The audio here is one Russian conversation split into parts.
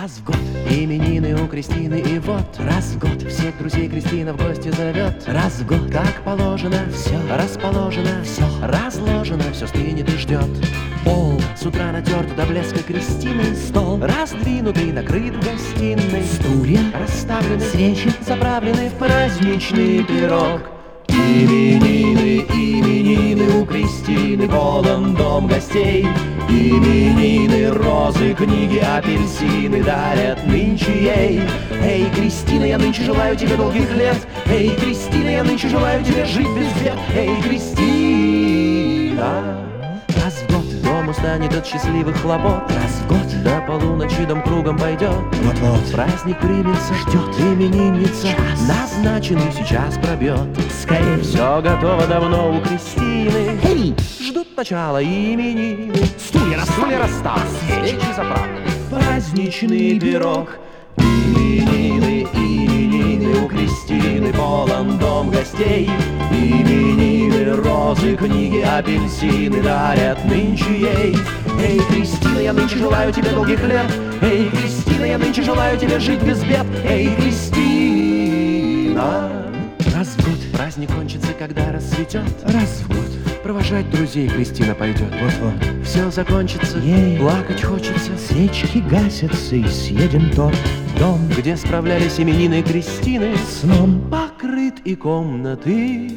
Раз в год именины у Кристины, и вот раз в год всех друзей Кристина в гости зовет. Раз в год, как положено, все расположено, все разложено, все стынет и ждет. Пол с утра натерт до блеска Кристины, стол раздвинутый, накрыт в гостиной, стулья расставлены, свечи заправлены в праздничный пирог. Именины, именины у Кристины, полон дом гостей. Именины, розы, книги, апельсины дарят нынче ей. Эй, Кристина, я нынче желаю тебе долгих лет. Эй, Кристина, я нынче желаю тебе жить без бед. Эй, Кристина. Раз в год дом устанет от счастливых хлопот. Раз в год до полуночи дом кругом пойдет. Вот-вот праздник примется, ждет именинница. Назначенный сейчас пробьет. Скорее, все готово давно у Кристины. Эй, ждут начала именины. Стулья расставлены, свечи заправлены, праздничный пирог. Именины, именины у Кристины, полон дом гостей. Именины, розы, книги, апельсины дарят нынче ей. Эй, Кристина, я нынче желаю тебе долгих лет. Эй, Кристина, я нынче желаю тебе жить без бед. Эй, Кристина. Раз в год праздник кончится, когда рассветет. Раз в год провожать друзей Кристина пойдет. Вот-вот все закончится, ей плакать хочется. Свечки гасятся и съеден торт. Дом, где справлялись именины Кристины, сном покрыт и комнаты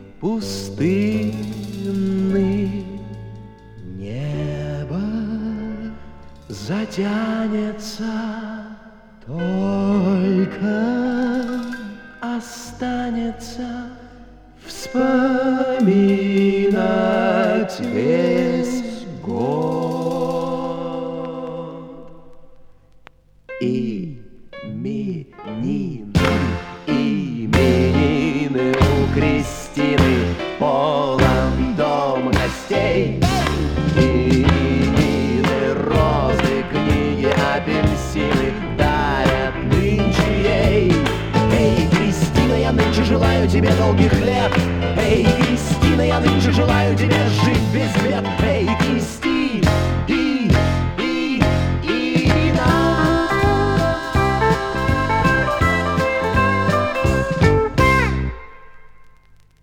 пустынны. Небо затянется, только останется вспоминать весь год. Именины, именины у Кристины, полон дом гостей. Именины, розы, книги, апельсины дарят нынче ей. Эй, Кристина, я нынче желаю тебе долгих лет. Эй, Кристина, я нынче желаю тебе жить без бед. Эй, Кристина.